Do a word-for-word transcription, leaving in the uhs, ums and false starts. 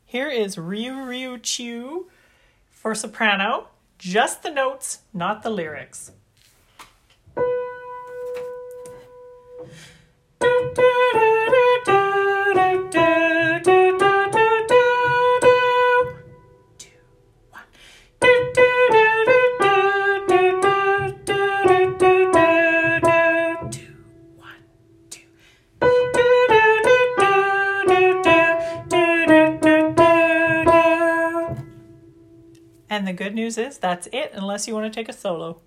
Here is Ryu Ryu Chew for soprano. Just the notes, not the lyrics. And the good news is that's it, unless you want to take a solo.